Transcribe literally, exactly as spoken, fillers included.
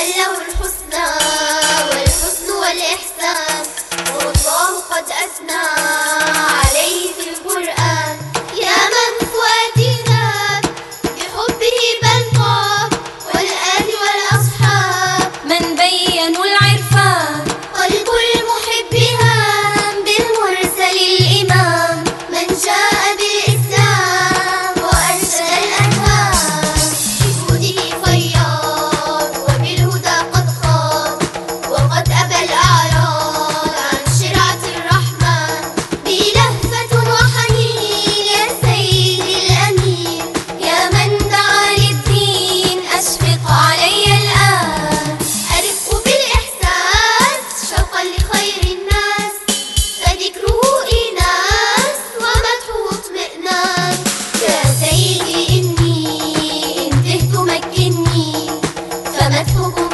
له الحسنى والحسن والإحسان، والله قد أثنى عليه في القرآن. يا من فؤادنا بحبه بل طاب، والآل والأصحاب من بينوا العرفان، قلب المحب هام بالمرسل الإمام، من جاء بالإسلام وأرشد الأنهام، بجوده فياض وبالهدى قد خاض، وقد أبى الأعراض عن شرعة الرحمن، بلهفة وحنين يا سيدي الأمين، يا من دعا للدين أشفق علي الآن. أرق بالإحساس شوقا لخير الناس، فذكره إناس ومدحه اطمئنان. يا سيدي إني إن تهت مكني، فمدحكم